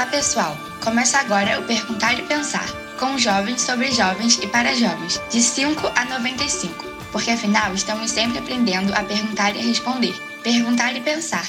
Olá, pessoal! Começa agora o Perguntar e Pensar, com jovens sobre jovens e para jovens, de 5 a 95, porque afinal estamos sempre aprendendo a perguntar e a responder. Perguntar e Pensar.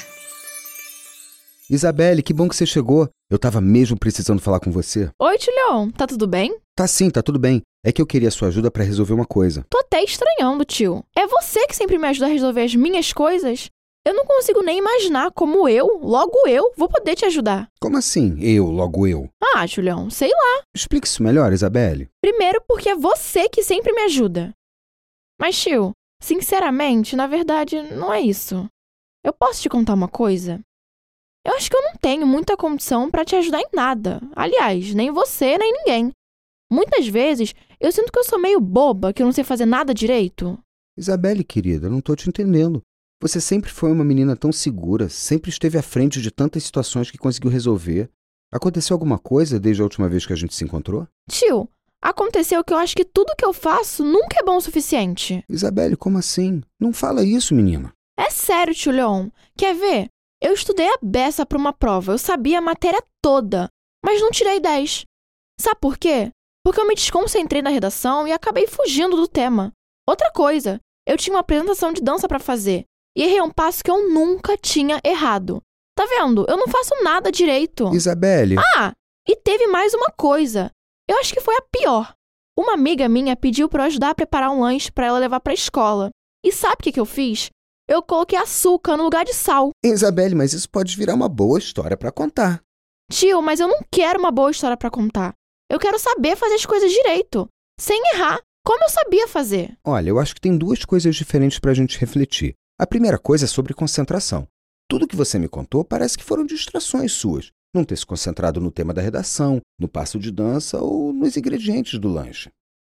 Isabelle, que bom que você chegou. Eu tava mesmo precisando falar com você. Oi, Tio, tá tudo bem? Tá sim, tá tudo bem. É que eu queria a sua ajuda pra resolver uma coisa. Tô até estranhando, tio. É você que sempre me ajuda a resolver as minhas coisas? Eu não consigo nem imaginar como logo eu, vou poder te ajudar. Como assim, logo eu? Ah, Julião, sei lá. Explique isso melhor, Isabelle. Primeiro porque é você que sempre me ajuda. Mas, tio, sinceramente, na verdade, não é isso. Eu posso te contar uma coisa? Eu acho que eu não tenho muita condição pra te ajudar em nada. Aliás, nem você, nem ninguém. Muitas vezes, eu sinto que eu sou meio boba, que eu não sei fazer nada direito. Isabelle, querida, eu não tô te entendendo. Você sempre foi uma menina tão segura, sempre esteve à frente de tantas situações que conseguiu resolver. Aconteceu alguma coisa desde a última vez que a gente se encontrou? Tio, aconteceu que eu acho que tudo que eu faço nunca é bom o suficiente. Isabelle, como assim? Não fala isso, menina. É sério, tio Leon. Quer ver? Eu estudei a beça para uma prova, eu sabia a matéria toda, mas não tirei 10. Sabe por quê? Porque eu me desconcentrei na redação e acabei fugindo do tema. Outra coisa, eu tinha uma apresentação de dança para fazer e errei um passo que eu nunca tinha errado. Tá vendo? Eu não faço nada direito. Isabelle... Ah, e teve mais uma coisa. Eu acho que foi a pior. Uma amiga minha pediu para eu ajudar a preparar um lanche para ela levar para a escola. E sabe o que eu fiz? Eu coloquei açúcar no lugar de sal. Isabelle, mas isso pode virar uma boa história para contar. Tio, mas eu não quero uma boa história para contar. Eu quero saber fazer as coisas direito, sem errar, como eu sabia fazer. Olha, eu acho que tem duas coisas diferentes para a gente refletir. A primeira coisa é sobre concentração. Tudo que você me contou parece que foram distrações suas. Não ter se concentrado no tema da redação, no passo de dança ou nos ingredientes do lanche.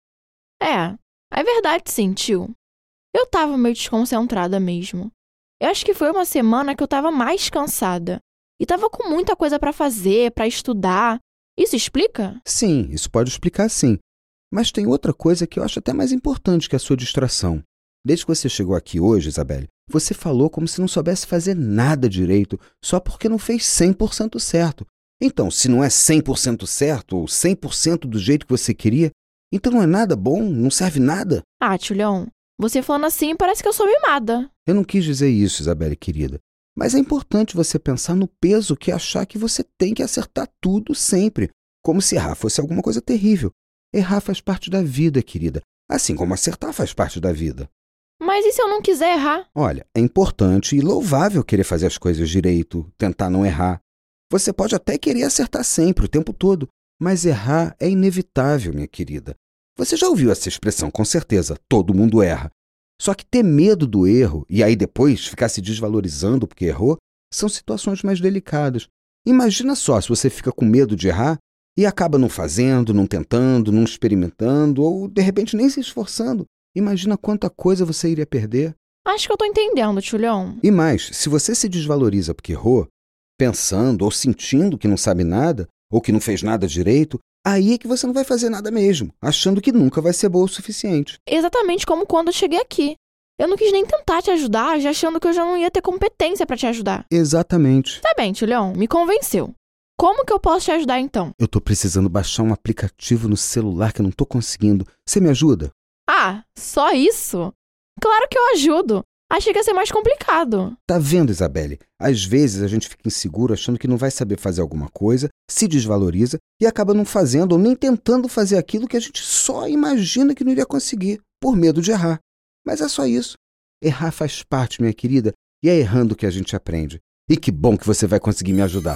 É verdade sim, tio. Eu tava meio desconcentrada mesmo. Eu acho que foi uma semana que eu tava mais cansada. E tava com muita coisa pra fazer, pra estudar. Isso explica? Sim, isso pode explicar sim. Mas tem outra coisa que eu acho até mais importante que a sua distração. Desde que você chegou aqui hoje, Isabelle, você falou como se não soubesse fazer nada direito, só porque não fez 100% certo. Então, se não é 100% certo ou 100% do jeito que você queria, então não é nada bom, não serve nada. Ah, tio Leon, você falando assim parece que eu sou mimada. Eu não quis dizer isso, Isabelle, querida. Mas é importante você pensar no peso que é achar que você tem que acertar tudo sempre, como se errar fosse alguma coisa terrível. Errar faz parte da vida, querida, assim como acertar faz parte da vida. Mas e se eu não quiser errar? Olha, é importante e louvável querer fazer as coisas direito, tentar não errar. Você pode até querer acertar sempre, o tempo todo, mas errar é inevitável, minha querida. Você já ouviu essa expressão, com certeza, todo mundo erra. Só que ter medo do erro e aí depois ficar se desvalorizando porque errou, são situações mais delicadas. Imagina só se você fica com medo de errar e acaba não fazendo, não tentando, não experimentando ou de repente nem se esforçando. Imagina quanta coisa você iria perder. Acho que eu tô entendendo, tio Leon. E mais, se você se desvaloriza porque errou, pensando ou sentindo que não sabe nada ou que não fez nada direito, aí é que você não vai fazer nada mesmo, achando que nunca vai ser boa o suficiente. Exatamente como quando eu cheguei aqui. Eu não quis nem tentar te ajudar, já achando que eu já não ia ter competência pra te ajudar. Exatamente. Tá bem, tio Leon, me convenceu. Como que eu posso te ajudar então? Eu tô precisando baixar um aplicativo no celular que eu não tô conseguindo. Você me ajuda? Ah, só isso? Claro que eu ajudo. Achei que ia ser mais complicado. Tá vendo, Isabelle? Às vezes a gente fica inseguro achando que não vai saber fazer alguma coisa, se desvaloriza e acaba não fazendo ou nem tentando fazer aquilo que a gente só imagina que não iria conseguir, por medo de errar. Mas é só isso. Errar faz parte, minha querida, e é errando que a gente aprende. E que bom que você vai conseguir me ajudar.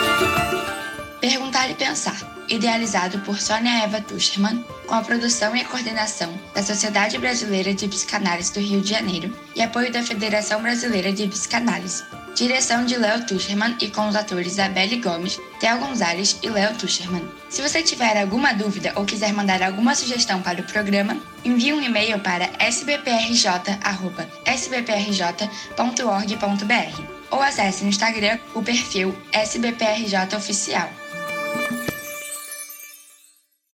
Perguntar e Pensar, idealizado por Sônia Eva Tuschermann, com a produção e a coordenação da Sociedade Brasileira de Psicanálise do Rio de Janeiro e apoio da Federação Brasileira de Psicanálise. Direção de Léo Tuschermann e com os atores Isabelle Gomes, Theo Gonzalez e Léo Tuschermann. Se você tiver alguma dúvida ou quiser mandar alguma sugestão para o programa, envie um e-mail para sbprj@sbprj.org.br ou acesse no Instagram o perfil SBPRJ Oficial.